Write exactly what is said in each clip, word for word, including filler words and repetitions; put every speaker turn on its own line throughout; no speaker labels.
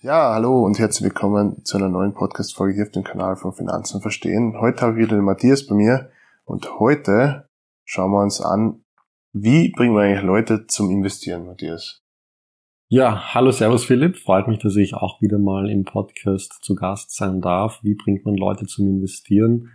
Ja, hallo und herzlich willkommen zu einer neuen Podcast-Folge hier auf dem Kanal von Finanzen verstehen. Heute habe ich wieder den Matthias bei mir und heute schauen wir uns an, wie bringen wir eigentlich Leute zum Investieren, Matthias?
Ja, hallo, servus Philipp. Freut mich, dass ich auch wieder mal im Podcast zu Gast sein darf. Wie bringt man Leute zum Investieren?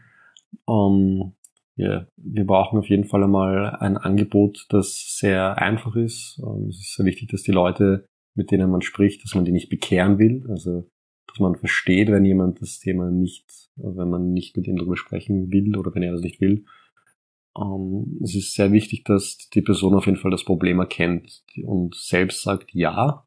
Um, ja, wir brauchen auf jeden Fall einmal ein Angebot, das sehr einfach ist. Um, es ist sehr wichtig, dass die Leute, mit denen man spricht, dass man die nicht bekehren will. Also, dass man versteht, wenn jemand das Thema nicht, wenn man nicht mit ihm darüber sprechen will oder wenn er das nicht will. Um, es ist sehr wichtig, dass die Person auf jeden Fall das Problem erkennt und selbst sagt, ja,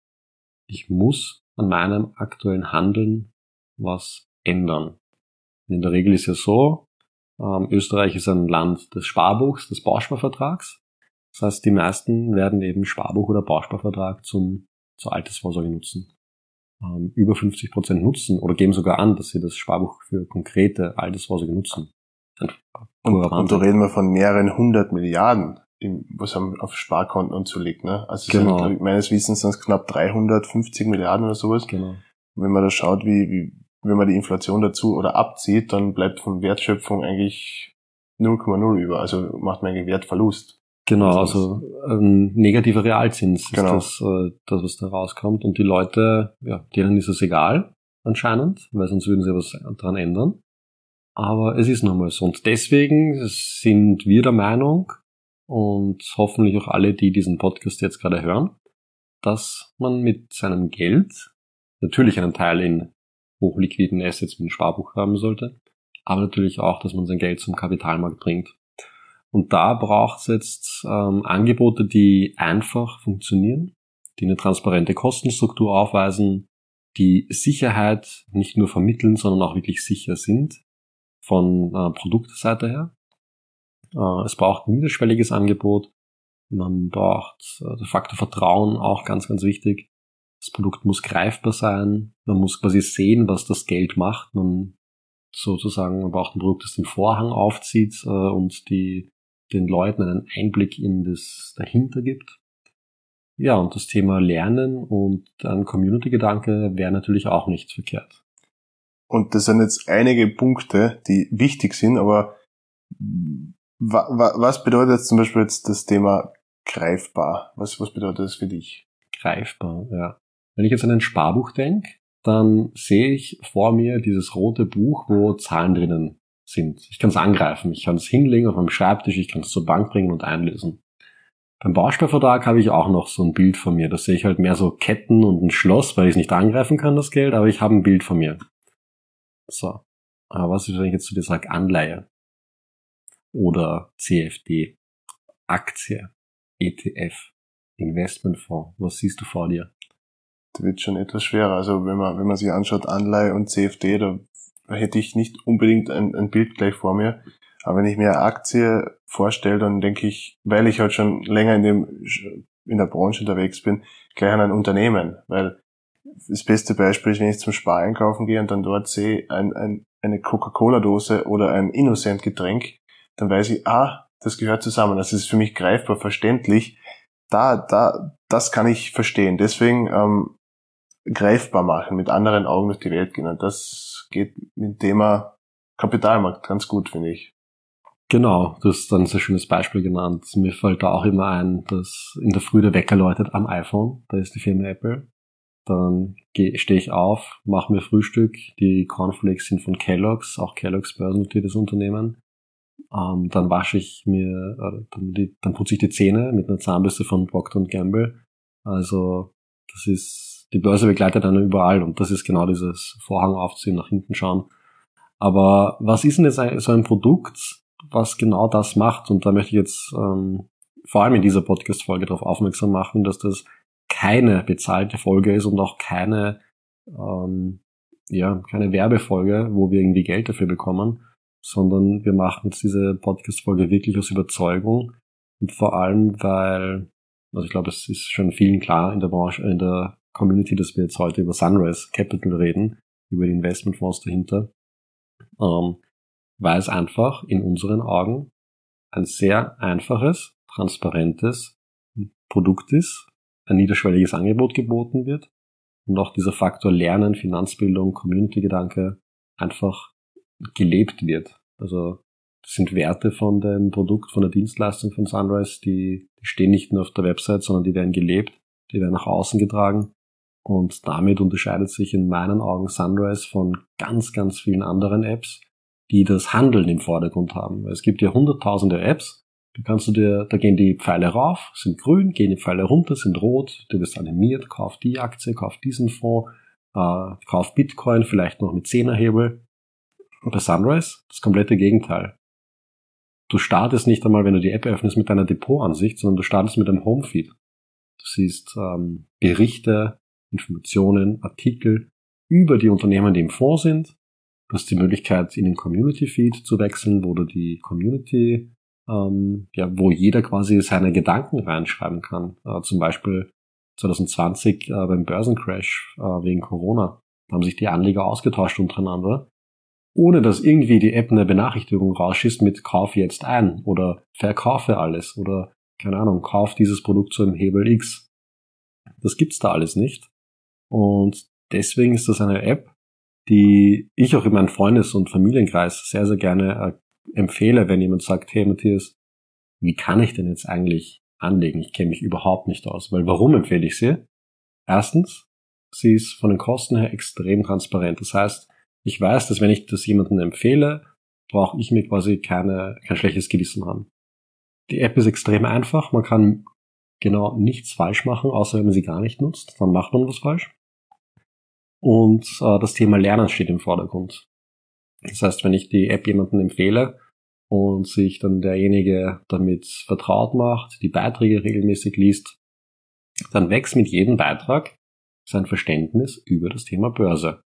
ich muss an meinem aktuellen Handeln was ändern. In der Regel ist ja so, ähm, Österreich ist ein Land des Sparbuchs, des Bausparvertrags. Das heißt, die meisten werden eben Sparbuch oder Bausparvertrag zum, zur Altersvorsorge nutzen. Ähm, über fünfzig Prozent nutzen oder geben sogar an, dass sie das Sparbuch für konkrete Altersvorsorge nutzen.
Und, und da reden wir von mehreren hundert Milliarden, was haben auf Sparkonten und so liegt, ne? Also
genau.
sind, meines Wissens sind es knapp dreihundertfünfzig Milliarden oder sowas.
Genau.
Und wenn man da schaut, wie, wie, wenn man die Inflation dazu oder abzieht, dann bleibt von Wertschöpfung eigentlich null Komma null über. Also macht man eigentlich Wertverlust.
Genau, also ein negativer Realzins
genau.
ist das, äh, das, was da rauskommt. Und die Leute, ja, denen ist es egal, anscheinend, weil sonst würden sie was daran ändern. Aber es ist nochmal so. Und deswegen sind wir der Meinung und hoffentlich auch alle, die diesen Podcast jetzt gerade hören, dass man mit seinem Geld natürlich einen Teil in hochliquiden Assets wie ein Sparbuch haben sollte, aber natürlich auch, dass man sein Geld zum Kapitalmarkt bringt. Und da braucht es jetzt ähm, Angebote, die einfach funktionieren, die eine transparente Kostenstruktur aufweisen, die Sicherheit nicht nur vermitteln, sondern auch wirklich sicher sind von äh, Produktseite her. Äh, es braucht ein niederschwelliges Angebot. Man braucht äh, der Faktor Vertrauen, auch ganz, ganz wichtig. Das Produkt muss greifbar sein. Man muss quasi sehen, was das Geld macht. Man sozusagen, man braucht ein Produkt, das den Vorhang aufzieht äh, und die den Leuten einen Einblick in das dahinter gibt. Ja, und das Thema Lernen und ein Community-Gedanke wäre natürlich auch nicht verkehrt.
Und das sind jetzt einige Punkte, die wichtig sind, aber wa- wa- was bedeutet jetzt zum Beispiel jetzt das Thema greifbar? Was, was bedeutet das für dich?
Greifbar, ja. Wenn ich jetzt an ein Sparbuch denke, dann sehe ich vor mir dieses rote Buch, wo Zahlen drinnen sind. Ich kann es angreifen, ich kann es hinlegen auf meinem Schreibtisch, ich kann es zur Bank bringen und einlösen. Beim Bausparvertrag habe ich auch noch so ein Bild von mir. Da sehe ich halt mehr so Ketten und ein Schloss, weil ich es nicht angreifen kann, das Geld, aber ich habe ein Bild von mir. So. Aber was ist, wenn ich jetzt zu dir sage, Anleihe? Oder C F D, Aktie, E T F, Investmentfonds. Was siehst du vor dir?
Da wird schon etwas schwerer. Also wenn man, wenn man sich anschaut, Anleihe und C F D, da hätte ich nicht unbedingt ein, ein Bild gleich vor mir. Aber wenn ich mir eine Aktie vorstelle, dann denke ich, weil ich halt schon länger in dem, in der Branche unterwegs bin, gleich an ein Unternehmen. Weil das beste Beispiel ist, wenn ich zum Spar einkaufen gehe und dann dort sehe ein, ein, eine Coca-Cola-Dose oder ein Innocent-Getränk, dann weiß ich, ah, das gehört zusammen. Das ist für mich greifbar, verständlich. Da, da, das kann ich verstehen. Deswegen ähm, greifbar machen, mit anderen Augen durch die Welt gehen. Und das geht mit dem Thema Kapitalmarkt ganz gut, finde ich.
Genau, du hast dann ein sehr schönes Beispiel genannt. Mir fällt da auch immer ein, dass in der Früh der Wecker läutet am iPhone, da ist die Firma Apple. Dann stehe ich auf, mache mir Frühstück, die Cornflakes sind von Kellogg's, auch Kellogg's börsennotiertes Unternehmen. Ähm, dann wasche ich mir, äh, dann, die, dann putze ich die Zähne mit einer Zahnbürste von Procter und Gamble. Also das ist, die Börse begleitet einen überall und das ist genau dieses Vorhang aufziehen, nach hinten schauen. Aber was ist denn jetzt so ein Produkt, was genau das macht? Und da möchte ich jetzt ähm, vor allem in dieser Podcast-Folge darauf aufmerksam machen, dass das keine bezahlte Folge ist und auch keine ähm, ja keine Werbefolge, wo wir irgendwie Geld dafür bekommen, sondern wir machen jetzt diese Podcast-Folge wirklich aus Überzeugung und vor allem, weil, also ich glaube, es ist schon vielen klar in der Branche, in der Community, dass wir jetzt heute über Sunrise Capital reden, über die Investmentfonds dahinter, ähm, weil es einfach in unseren Augen ein sehr einfaches, transparentes Produkt ist, ein niederschwelliges Angebot geboten wird und auch dieser Faktor Lernen, Finanzbildung, Community-Gedanke einfach gelebt wird. Also das sind Werte von dem Produkt, von der Dienstleistung von Sunrise, die, die stehen nicht nur auf der Website, sondern die werden gelebt, die werden nach außen getragen. Und damit unterscheidet sich in meinen Augen Sunrise von ganz, ganz vielen anderen Apps, die das Handeln im Vordergrund haben. Es gibt ja hunderttausende Apps, da kannst du dir, da gehen die Pfeile rauf, sind grün, gehen die Pfeile runter, sind rot, du wirst animiert, kauf die Aktie, kauf diesen Fonds, äh, kauf Bitcoin, vielleicht noch mit Zehnerhebel. Und bei Sunrise das komplette Gegenteil. Du startest nicht einmal, wenn du die App öffnest, mit deiner Depotansicht, sondern du startest mit einem Homefeed. Du siehst ähm, Berichte, Informationen, Artikel über die Unternehmen, die im Fonds sind. Du hast die Möglichkeit, in den Community-Feed zu wechseln, wo du die Community, ähm, ja, wo jeder quasi seine Gedanken reinschreiben kann. Äh, zum Beispiel zwanzig zwanzig äh, beim Börsencrash äh, wegen Corona. Da haben sich die Anleger ausgetauscht untereinander, ohne dass irgendwie die App eine Benachrichtigung rausschießt mit Kauf jetzt ein oder verkaufe alles oder, keine Ahnung, kauf dieses Produkt zu einem Hebel X. Das gibt's da alles nicht. Und deswegen ist das eine App, die ich auch in meinem Freundes- und Familienkreis sehr, sehr gerne äh, empfehle, wenn jemand sagt, hey Matthias, wie kann ich denn jetzt eigentlich anlegen? Ich kenne mich überhaupt nicht aus. Weil warum empfehle ich sie? Erstens, sie ist von den Kosten her extrem transparent. Das heißt, ich weiß, dass wenn ich das jemandem empfehle, brauche ich mir quasi keine, kein schlechtes Gewissen haben. Die App ist extrem einfach. Man kann genau nichts falsch machen, außer wenn man sie gar nicht nutzt. Dann macht man was falsch. Und äh, das Thema Lernen steht im Vordergrund. Das heißt, wenn ich die App jemandem empfehle und sich dann derjenige damit vertraut macht, die Beiträge regelmäßig liest, dann wächst mit jedem Beitrag sein Verständnis über das Thema Börse.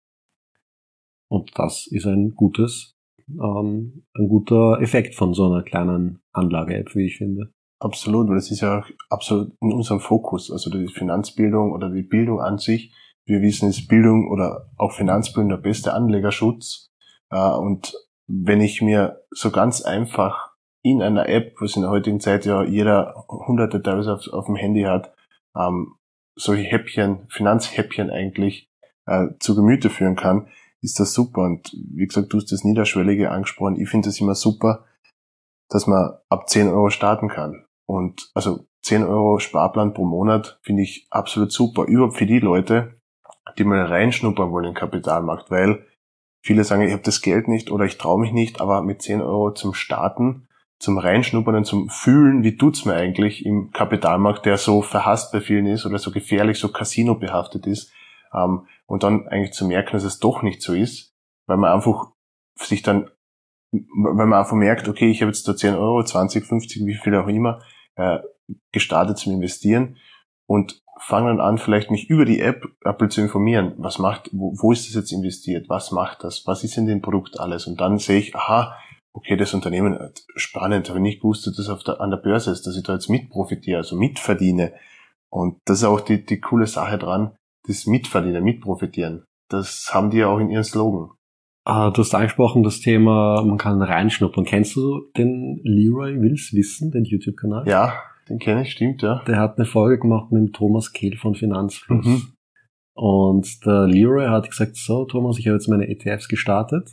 Und das ist ein gutes, ähm, ein guter Effekt von so einer kleinen Anlage-App, wie ich finde.
Absolut, weil das ist ja auch absolut in unserem Fokus, also die Finanzbildung oder die Bildung an sich. Wir wissen, ist Bildung oder auch Finanzbildung der beste Anlegerschutz. Und wenn ich mir so ganz einfach in einer App, was in der heutigen Zeit ja jeder hunderte teilweise auf, auf dem Handy hat, ähm, solche Häppchen, Finanzhäppchen eigentlich äh, zu Gemüte führen kann, ist das super. Und wie gesagt, du hast das Niederschwellige angesprochen. Ich finde es immer super, dass man ab zehn Euro starten kann. Und also zehn Euro Sparplan pro Monat finde ich absolut super. Überhaupt für die Leute, die mal reinschnuppern wollen in den Kapitalmarkt, weil viele sagen, ich habe das Geld nicht oder ich traue mich nicht, aber mit zehn Euro zum Starten, zum Reinschnuppern und zum Fühlen, wie tut's mir eigentlich im Kapitalmarkt, der so verhasst bei vielen ist oder so gefährlich, so Casino behaftet ist, ähm, und dann eigentlich zu merken, dass es doch nicht so ist, weil man einfach sich dann, weil man einfach merkt, okay, ich habe jetzt da zehn Euro, zwanzig, fünfzig, wie viel auch immer, äh, gestartet zum Investieren und fange dann an, vielleicht mich über die App Apple zu informieren. Was macht, wo, wo ist das jetzt investiert? Was macht das? Was ist in dem Produkt alles? Und dann sehe ich, aha, okay, das Unternehmen, spannend, habe ich nicht gewusst, dass das auf der, an der Börse ist, dass ich da jetzt mit profitiere, also mitverdiene. Und das ist auch die, die coole Sache dran, das Mitverdienen, mitprofitieren. Das haben die ja auch in ihren Slogan.
Ah, du hast angesprochen, das Thema, man kann reinschnuppern. Kennst du den Leroy Will's Wissen, den YouTube-Kanal?
Ja, den kenne ich, stimmt, ja.
Der hat eine Folge gemacht mit dem Thomas Kehl von Finanzfluss.
Mhm.
Und der Leroy hat gesagt, so Thomas, ich habe jetzt meine E T Fs gestartet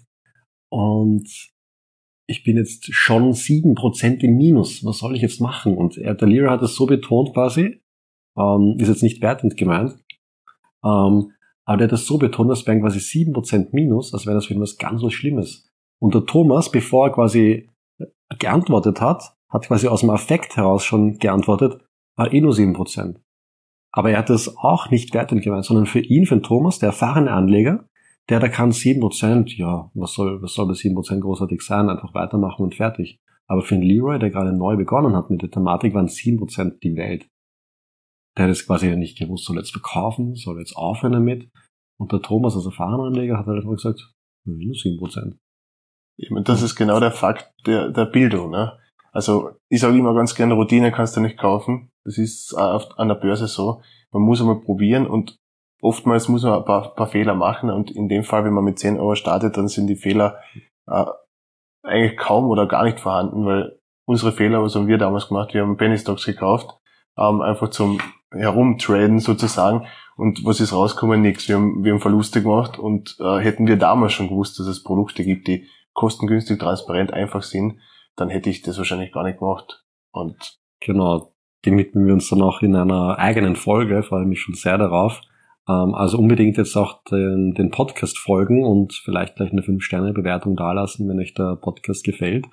und ich bin jetzt schon sieben Prozent im Minus. Was soll ich jetzt machen? Und er, der Leroy hat es so betont quasi, ähm, ist jetzt nicht wertend gemeint, ähm, aber der hat das so betont, dass wären quasi sieben Prozent Minus, als wäre das für ihn was ganz was Schlimmes. Und der Thomas, bevor er quasi geantwortet hat, hat quasi aus dem Affekt heraus schon geantwortet, war eh nur sieben Prozent. Aber er hat das auch nicht wertend gemeint, sondern für ihn, für den Thomas, der erfahrene Anleger, der da kann sieben Prozent, ja, was soll, was soll bei sieben Prozent großartig sein, einfach weitermachen und fertig. Aber für den Leroy, der gerade neu begonnen hat mit der Thematik, waren sieben Prozent die Welt. Der hat es quasi nicht gewusst, soll jetzt verkaufen, soll jetzt aufhören damit. Und der Thomas als erfahrener Anleger hat halt einfach gesagt, nur sieben Prozent.
Eben, das ist genau der Fakt der, der Bildung, ne? Also, ich sage immer ganz gerne, Routine kannst du nicht kaufen. Das ist auf, an der Börse so. Man muss einmal probieren und oftmals muss man ein paar, paar Fehler machen und in dem Fall, wenn man mit zehn Euro startet, dann sind die Fehler äh, eigentlich kaum oder gar nicht vorhanden, weil unsere Fehler, was haben wir damals gemacht? Wir haben Penny Stocks gekauft, ähm, einfach zum herumtraden sozusagen. Und was ist rausgekommen? Nix. Wir haben, wir haben Verluste gemacht und äh, hätten wir damals schon gewusst, dass es Produkte gibt, die kostengünstig, transparent, einfach sind, dann hätte ich das wahrscheinlich gar nicht gemacht. Und
genau, dem widmen wir uns dann auch in einer eigenen Folge, freue mich schon sehr darauf. Ähm, also unbedingt jetzt auch den, den Podcast folgen und vielleicht gleich eine fünf Sterne Bewertung dalassen, wenn euch der Podcast gefällt.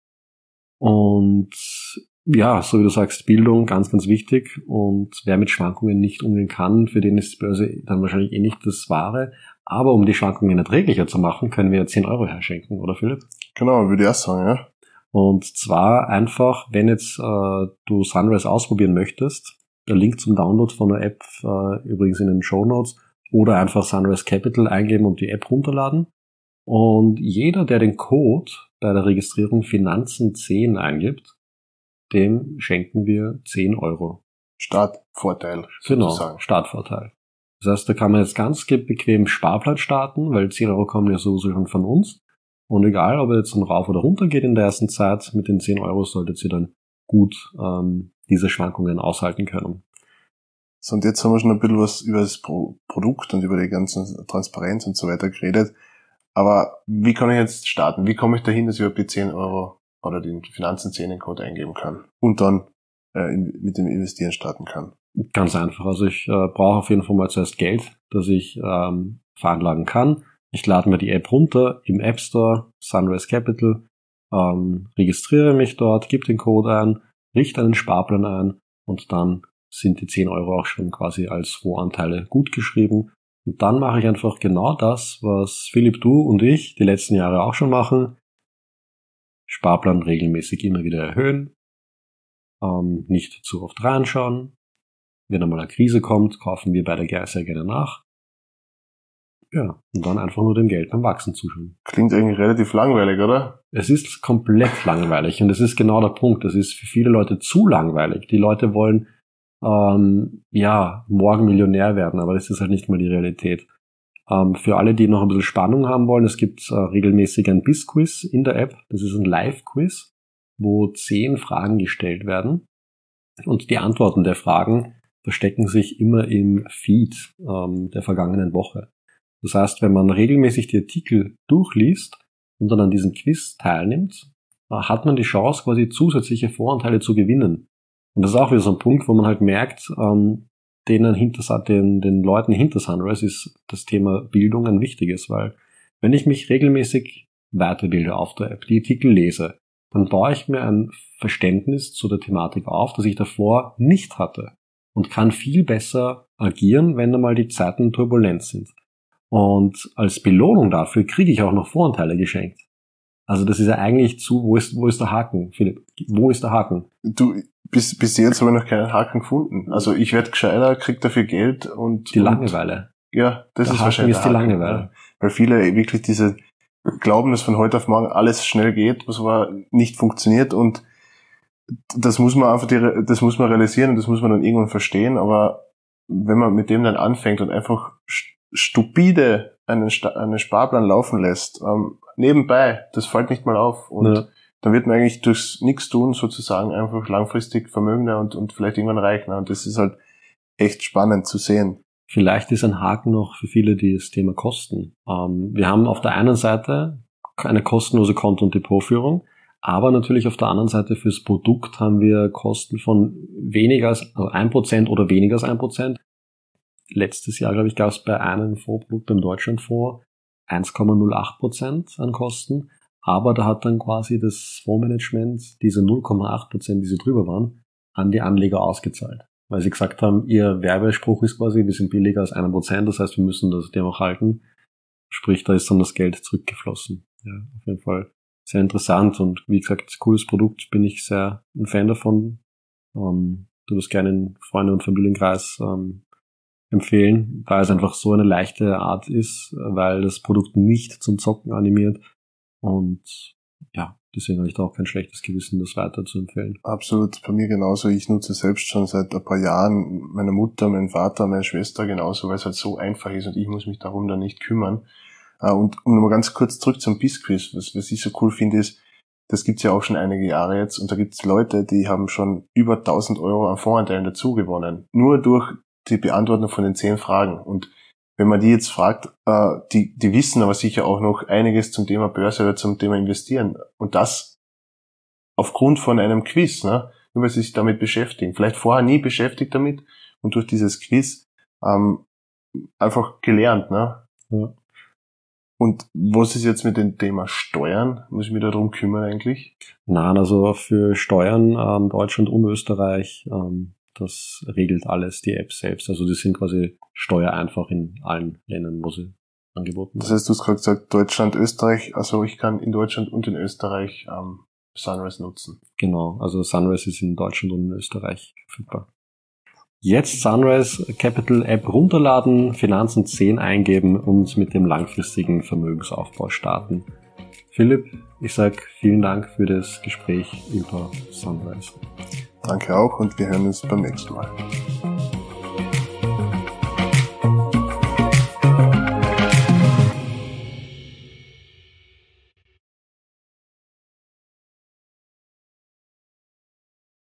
Und ja, so wie du sagst, Bildung, ganz, ganz wichtig. Und wer mit Schwankungen nicht umgehen kann, für den ist die Börse dann wahrscheinlich eh nicht das Wahre. Aber um die Schwankungen erträglicher zu machen, können wir zehn Euro herschenken, oder Philipp?
genau, würde ich auch sagen, ja.
Und zwar einfach, wenn jetzt äh, du Sunrise ausprobieren möchtest, der Link zum Download von der App äh, übrigens in den Shownotes, oder einfach Sunrise Capital eingeben und die App runterladen. Und jeder, der den Code bei der Registrierung Finanzen zehn eingibt, dem schenken wir zehn Euro.
Startvorteil,
Genau,
sozusagen.
Startvorteil. Das heißt, da kann man jetzt ganz bequem Sparplan starten, weil zehn Euro kommen ja sowieso schon von uns. Und egal, ob er jetzt dann rauf oder runter geht in der ersten Zeit, mit den zehn Euro solltet ihr dann gut ähm, diese Schwankungen aushalten können.
So, und jetzt haben wir schon ein bisschen was über das Pro- Produkt und über die ganzen Transparenz und so weiter geredet. Aber wie kann ich jetzt starten? Wie komme ich dahin, dass ich überhaupt die zehn Euro oder den Finanzen zehn Code eingeben kann und dann äh, in, mit dem Investieren starten kann?
Ganz einfach. Also ich äh, brauche auf jeden Fall mal zuerst Geld, das ich ähm, veranlagen kann. Ich lade mir die App runter im App Store, Sunrise Capital, ähm, registriere mich dort, gebe den Code ein, richte einen Sparplan ein und dann sind die zehn Euro auch schon quasi als Rohanteile gut geschrieben. Und dann mache ich einfach genau das, was Philipp, du und ich die letzten Jahre auch schon machen. Sparplan regelmäßig immer wieder erhöhen, ähm, nicht zu oft reinschauen. Wenn einmal eine Krise kommt, kaufen wir beide sehr gerne nach. Ja, und dann einfach nur dem Geld beim Wachsen zuschauen.
Klingt eigentlich relativ langweilig, oder?
Es ist komplett langweilig und es ist genau der Punkt. Es ist für viele Leute zu langweilig. Die Leute wollen ähm, ja morgen Millionär werden, aber das ist halt nicht mal die Realität. Ähm, für alle, die noch ein bisschen Spannung haben wollen, es gibt äh, regelmäßig ein Biz-Quiz in der App. Das ist ein Live-Quiz, wo zehn Fragen gestellt werden und die Antworten der Fragen verstecken sich immer im Feed ähm, der vergangenen Woche. Das heißt, wenn man regelmäßig die Artikel durchliest und dann an diesem Quiz teilnimmt, hat man die Chance, quasi zusätzliche Voranteile zu gewinnen. Und das ist auch wieder so ein Punkt, wo man halt merkt, ähm, denen hinter, den, den Leuten hinter Sunrise ist das Thema Bildung ein wichtiges, weil wenn ich mich regelmäßig weiterbilde auf der App, die Artikel lese, dann baue ich mir ein Verständnis zu der Thematik auf, das ich davor nicht hatte und kann viel besser agieren, wenn einmal die Zeiten turbulent sind. Und als Belohnung dafür kriege ich auch noch Voranteile geschenkt. Also das ist ja eigentlich zu, wo ist, wo ist der Haken, Philipp? Wo ist der Haken?
Du, bis, bis jetzt habe ich noch keinen Haken gefunden. Also ich werde gescheiter, krieg dafür Geld und...
Die Langeweile.
Und, ja, das
der
ist
Haken
wahrscheinlich
ist
der
die
Haken,
Langeweile.
Ja. Weil viele wirklich diese glauben, dass von heute auf morgen alles schnell geht, was aber nicht funktioniert und das muss man einfach, die, das muss man realisieren und das muss man dann irgendwann verstehen, aber wenn man mit dem dann anfängt und einfach stupide einen, einen Sparplan laufen lässt, ähm, nebenbei, das fällt nicht mal auf und ja. Dann wird man eigentlich durchs Nichtstun sozusagen einfach langfristig vermögender und, und vielleicht irgendwann reicher und das ist halt echt spannend zu sehen.
Vielleicht ist ein Haken noch für viele, die das Thema Kosten. Ähm, wir haben auf der einen Seite eine kostenlose Konto- und Depotführung, aber natürlich auf der anderen Seite fürs Produkt haben wir Kosten von weniger als also ein Prozent oder weniger als ein Prozent. Letztes Jahr, glaube ich, gab es bei einem Fondsprodukt beim Deutschlandfonds eins Komma null acht Prozent an Kosten, aber da hat dann quasi das Fondsmanagement diese null Komma acht Prozent, die sie drüber waren, an die Anleger ausgezahlt. Weil sie gesagt haben, ihr Werbespruch ist quasi, wir sind billiger als ein Prozent, das heißt, wir müssen das dem auch halten. Sprich, da ist dann das Geld zurückgeflossen. Ja, auf jeden Fall sehr interessant und wie gesagt, cooles Produkt, bin ich sehr ein Fan davon. Ähm, du das gerne in Freunde- und Familienkreis ähm, empfehlen, weil es einfach so eine leichte Art ist, weil das Produkt nicht zum Zocken animiert und ja, deswegen habe ich da auch kein schlechtes Gewissen, das weiter zu empfehlen.
Absolut, bei mir genauso. Ich nutze es selbst schon seit ein paar Jahren. Meine Mutter, mein Vater, meine Schwester genauso, weil es halt so einfach ist und ich muss mich darum dann nicht kümmern. Und um nochmal ganz kurz zurück zum Biz-Quiz, was, was ich so cool finde, ist, das gibt's ja auch schon einige Jahre jetzt und da gibt's Leute, die haben schon über tausend Euro an Fondsanteilen dazu gewonnen. Nur durch die Beantwortung von den zehn Fragen. Und wenn man die jetzt fragt, äh, die, die wissen aber sicher auch noch einiges zum Thema Börse oder zum Thema Investieren. Und das aufgrund von einem Quiz, ne? Nur weil sie sich damit beschäftigen. Vielleicht vorher nie beschäftigt damit und durch dieses Quiz ähm, einfach gelernt, ne?
Ja.
Und was ist jetzt mit dem Thema Steuern? Muss ich mich darum kümmern eigentlich?
Nein, also für Steuern ähm, Deutschland und Österreich, ähm, das regelt alles die App selbst. Also die sind quasi steuereinfach in allen Ländern, wo sie angeboten werden.
Das heißt, du hast gerade gesagt, Deutschland, Österreich. Also ich kann in Deutschland und in Österreich ähm, Sunrise nutzen.
Genau, also Sunrise ist in Deutschland und in Österreich verfügbar. Jetzt Sunrise Capital App runterladen, Finanzen zehn eingeben und mit dem langfristigen Vermögensaufbau starten. Philipp, ich sag vielen Dank für das Gespräch über Sunrise.
Danke auch und wir hören uns beim nächsten Mal.